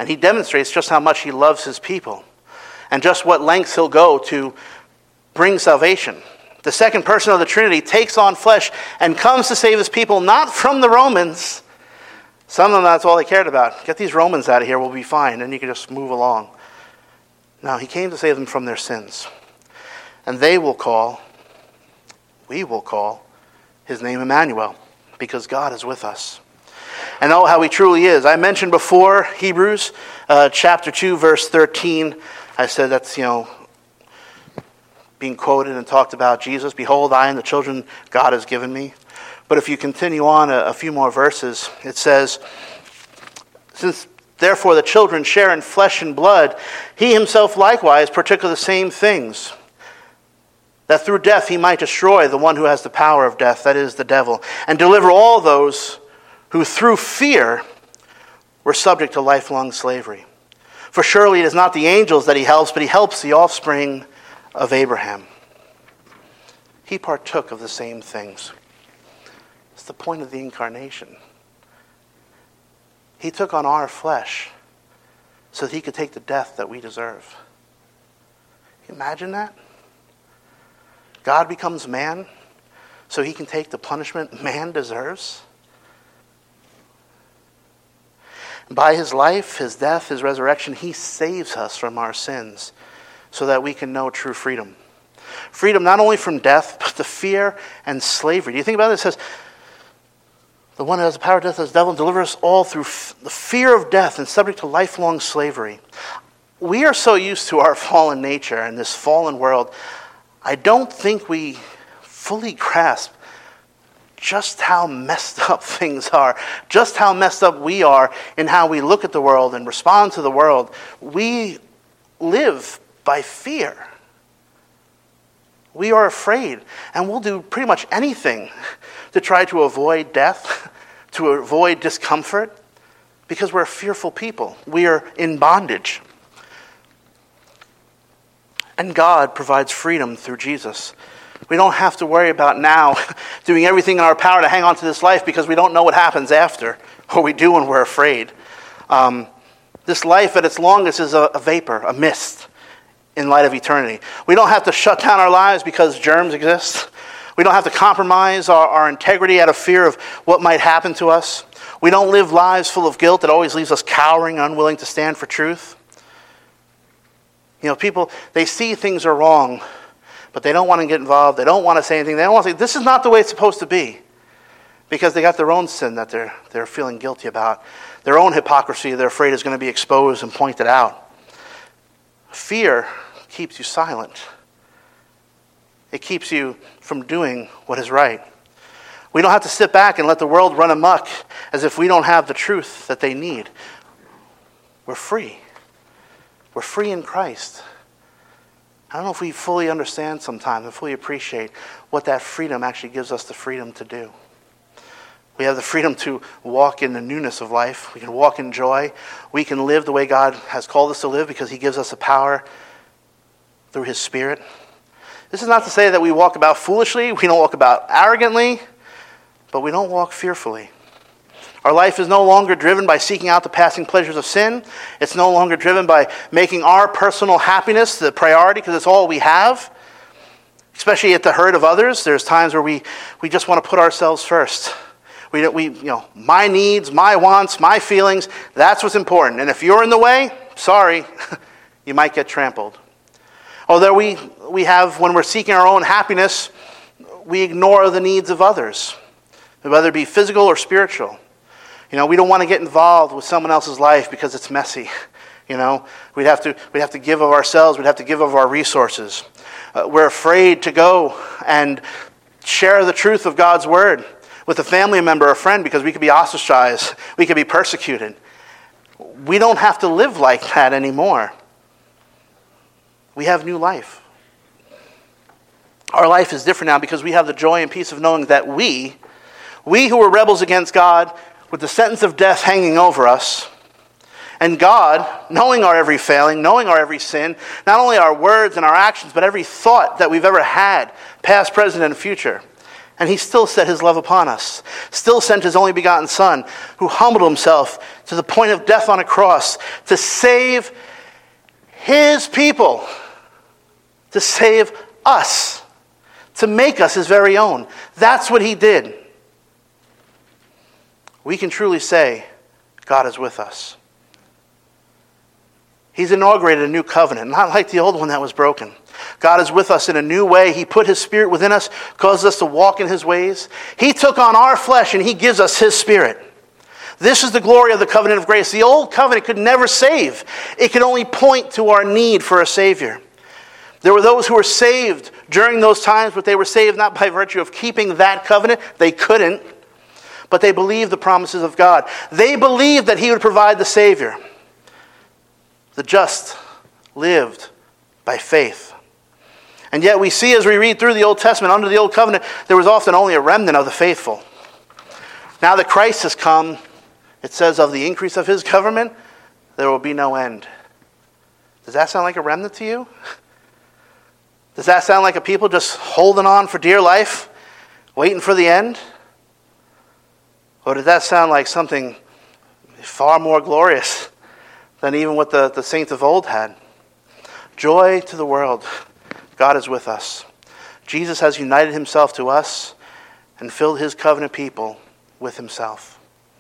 And he demonstrates just how much he loves his people and just what lengths he'll go to bring salvation. The second person of the Trinity takes on flesh and comes to save his people, not from the Romans. Some of them, that's all they cared about. Get these Romans out of here, we'll be fine, and you can just move along. No, he came to save them from their sins. And we will call his name Emmanuel, because God is with us. And oh, how he truly is. I mentioned before Hebrews chapter 2, verse 13. I said that's, being quoted and talked about Jesus. Behold, I and the children God has given me. But if you continue on a few more verses, it says, since therefore the children share in flesh and blood, he himself likewise partook of the same things, that through death he might destroy the one who has the power of death, that is, the devil, and deliver all those who through fear were subject to lifelong slavery. For surely it is not the angels that he helps, but he helps the offspring of Abraham. He partook of the same things. It's the point of the incarnation. He took on our flesh so that he could take the death that we deserve. Can you imagine that? God becomes man so he can take the punishment man deserves. By his life, his death, his resurrection, he saves us from our sins so that we can know true freedom. Freedom not only from death, but the fear and slavery. Do you think about it? It says, the one who has the power of death is the devil, and deliver us all through the fear of death and subject to lifelong slavery. We are so used to our fallen nature and this fallen world, I don't think we fully grasp just how messed up things are, just how messed up we are in how we look at the world and respond to the world. We live by fear. We are afraid, and we'll do pretty much anything to try to avoid death, to avoid discomfort, because we're a fearful people. We are in bondage. And God provides freedom through Jesus. We don't have to worry about now doing everything in our power to hang on to this life because we don't know what happens after, or we do when we're afraid. This life at its longest is a vapor, a mist in light of eternity. We don't have to shut down our lives because germs exist. We don't have to compromise our integrity out of fear of what might happen to us. We don't live lives full of guilt that always leaves us cowering, unwilling to stand for truth. People, they see things are wrong, but they don't want to get involved. They don't want to say anything. They don't want to say, this is not the way it's supposed to be. Because they got their own sin that they're feeling guilty about. Their own hypocrisy they're afraid is going to be exposed and pointed out. Fear keeps you silent. It keeps you from doing what is right. We don't have to sit back and let the world run amok as if we don't have the truth that they need. We're free. We're free in Christ. I don't know if we fully understand sometimes and fully appreciate what that freedom actually gives us the freedom to do. We have the freedom to walk in the newness of life. We can walk in joy. We can live the way God has called us to live because he gives us the power through his Spirit. This is not to say that we walk about foolishly. We don't walk about arrogantly. But we don't walk fearfully. Our life is no longer driven by seeking out the passing pleasures of sin. It's no longer driven by making our personal happiness the priority because it's all we have. Especially at the hurt of others. There's times where we just want to put ourselves first. My needs, my wants, my feelings, that's what's important. And if you're in the way, sorry, you might get trampled. Although we have, when we're seeking our own happiness, we ignore the needs of others, whether it be physical or spiritual. We don't want to get involved with someone else's life because it's messy. We'd have to give of ourselves. We'd have to give of our resources. We're afraid to go and share the truth of God's word with a family member or friend because we could be ostracized. We could be persecuted. We don't have to live like that anymore. We have new life. Our life is different now because we have the joy and peace of knowing that we who were rebels against God with the sentence of death hanging over us, and God, knowing our every failing, knowing our every sin, not only our words and our actions, but every thought that we've ever had, past, present, and future. And he still set his love upon us, still sent his only begotten Son, who humbled himself to the point of death on a cross to save his people, to save us, to make us his very own. That's what he did. We can truly say, God is with us. He's inaugurated a new covenant, not like the old one that was broken. God is with us in a new way. He put his Spirit within us, causes us to walk in his ways. He took on our flesh and he gives us his Spirit. This is the glory of the covenant of grace. The old covenant could never save. It could only point to our need for a Savior. There were those who were saved during those times, but they were saved not by virtue of keeping that covenant. They couldn't. But they believed the promises of God. They believed that he would provide the Savior. The just lived by faith. And yet we see as we read through the Old Testament, under the Old Covenant, there was often only a remnant of the faithful. Now that Christ has come, it says of the increase of his government, there will be no end. Does that sound like a remnant to you? Does that sound like a people just holding on for dear life, waiting for the end? Or did that sound like something far more glorious than even what the saints of old had? Joy to the world. God is with us. Jesus has united himself to us and filled his covenant people with himself.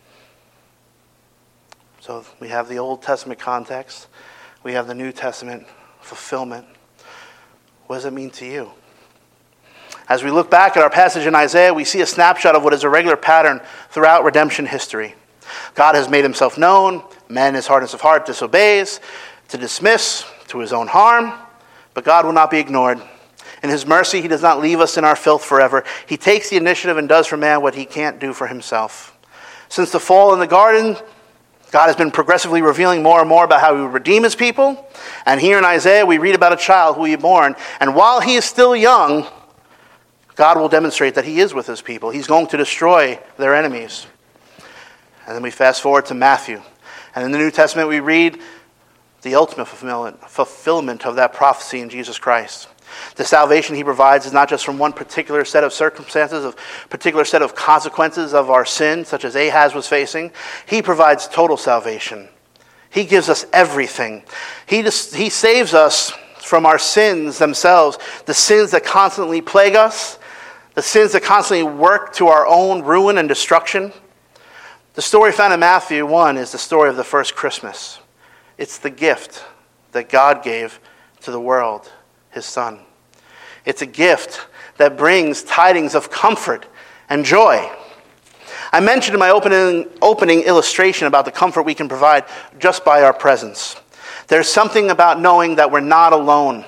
So we have the Old Testament context. We have the New Testament fulfillment. What does it mean to you? As we look back at our passage in Isaiah, we see a snapshot of what is a regular pattern throughout redemption history. God has made himself known. Man in his hardness of heart disobeys, to dismiss, to his own harm. But God will not be ignored. In his mercy, he does not leave us in our filth forever. He takes the initiative and does for man what he can't do for himself. Since the fall in the garden, God has been progressively revealing more and more about how he would redeem his people. And here in Isaiah, we read about a child who will be born. And while he is still young, God will demonstrate that he is with his people. He's going to destroy their enemies. And then we fast forward to Matthew. And in the New Testament, we read the ultimate fulfillment of that prophecy in Jesus Christ. The salvation he provides is not just from one particular set of circumstances, a particular set of consequences of our sin, such as Ahaz was facing. He provides total salvation. He gives us everything. He saves us from our sins themselves, the sins that constantly plague us, the sins that constantly work to our own ruin and destruction. The story found in Matthew 1 is the story of the first Christmas. It's the gift that God gave to the world, his Son. It's a gift that brings tidings of comfort and joy. I mentioned in my opening illustration about the comfort we can provide just by our presence. There's something about knowing that we're not alone.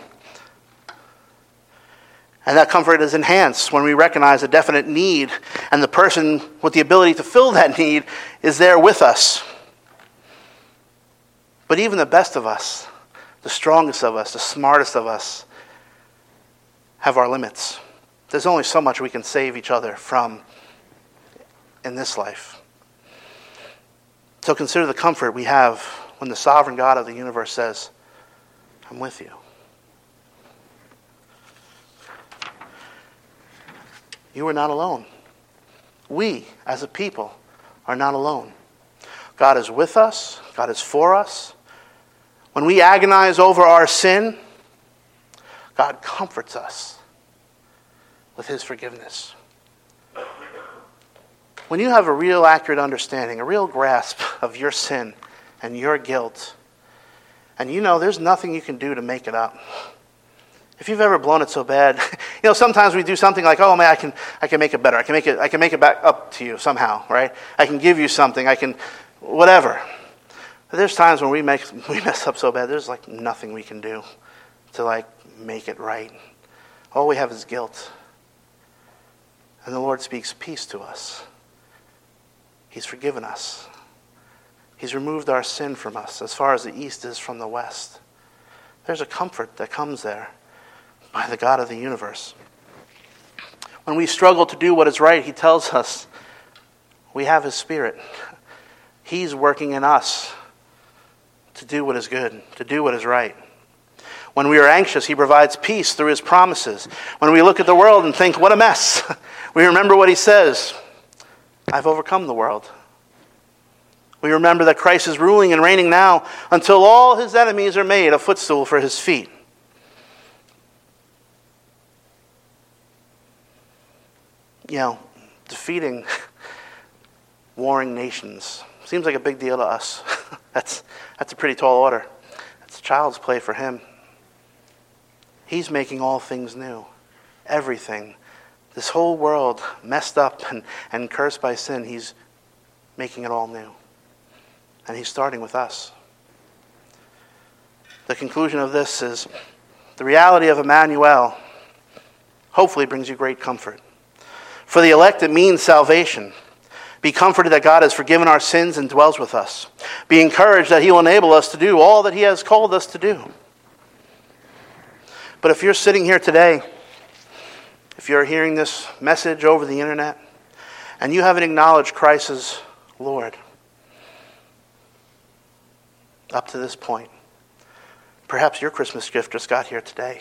And that comfort is enhanced when we recognize a definite need, and the person with the ability to fill that need is there with us. But even the best of us, the strongest of us, the smartest of us, have our limits. There's only so much we can save each other from in this life. So consider the comfort we have when the sovereign God of the universe says, I'm with you. You are not alone. We, as a people, are not alone. God is with us. God is for us. When we agonize over our sin, God comforts us with his forgiveness. When you have a real accurate understanding, a real grasp of your sin and your guilt, and you know there's nothing you can do to make it up. If you've ever blown it so bad, sometimes we do something like, oh man, I can make it better. I can make it back up to you somehow, right? I can give you something. I can, whatever. But there's times when we mess up so bad, there's like nothing we can do to like make it right. All we have is guilt. And the Lord speaks peace to us. He's forgiven us. He's removed our sin from us as far as the east is from the west. There's a comfort that comes there by the God of the universe. When we struggle to do what is right, he tells us we have his Spirit. He's working in us to do what is good, to do what is right. When we are anxious, he provides peace through his promises. When we look at the world and think, what a mess, we remember what he says, I've overcome the world. We remember that Christ is ruling and reigning now until all his enemies are made a footstool for his feet. Defeating warring nations seems like a big deal to us. That's a pretty tall order. It's child's play for him. He's making all things new. Everything. This whole world messed up and cursed by sin, he's making it all new. And he's starting with us. The conclusion of this is the reality of Emmanuel hopefully brings you great comfort. For the elect, it means salvation. Be comforted that God has forgiven our sins and dwells with us. Be encouraged that he will enable us to do all that he has called us to do. But if you're sitting here today, if you're hearing this message over the internet, and you haven't acknowledged Christ as Lord up to this point, perhaps your Christmas gift just got here today.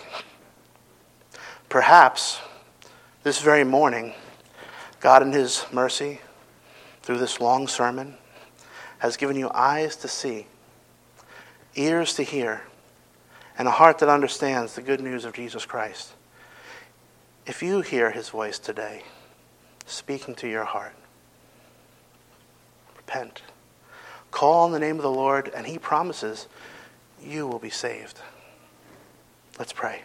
Perhaps this very morning, God in his mercy, through this long sermon, has given you eyes to see, ears to hear, and a heart that understands the good news of Jesus Christ. If you hear his voice today, speaking to your heart, repent. Call on the name of the Lord, and he promises you will be saved. Let's pray.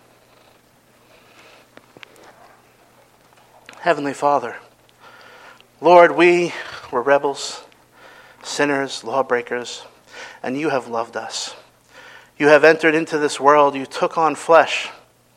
Heavenly Father, Lord, we were rebels, sinners, lawbreakers, and you have loved us. You have entered into this world. You took on flesh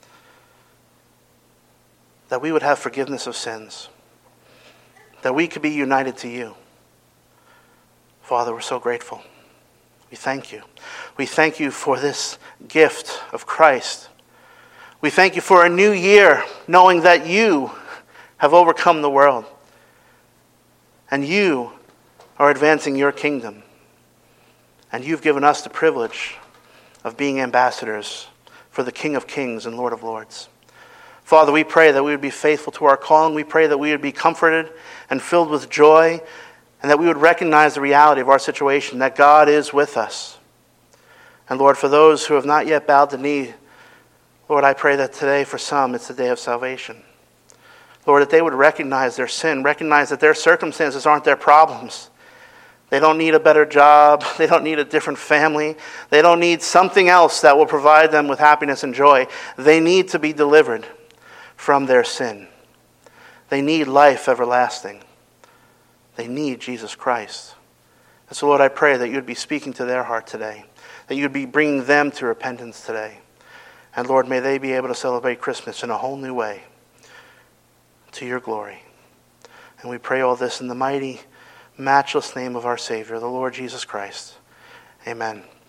that we would have forgiveness of sins, that we could be united to you. Father, we're so grateful. We thank you. We thank you for this gift of Christ. We thank you for a new year, knowing that you have overcome the world. And you are advancing your kingdom. And you've given us the privilege of being ambassadors for the King of Kings and Lord of Lords. Father, we pray that we would be faithful to our calling. We pray that we would be comforted and filled with joy, and that we would recognize the reality of our situation, that God is with us. And Lord, for those who have not yet bowed the knee, Lord, I pray that today for some it's the day of salvation. Lord, that they would recognize their sin, recognize that their circumstances aren't their problems. They don't need a better job. They don't need a different family. They don't need something else that will provide them with happiness and joy. They need to be delivered from their sin. They need life everlasting. They need Jesus Christ. And so, Lord, I pray that you would be speaking to their heart today, that you would be bringing them to repentance today. And Lord, may they be able to celebrate Christmas in a whole new way to your glory. And we pray all this in the mighty, matchless name of our Savior, the Lord Jesus Christ. Amen.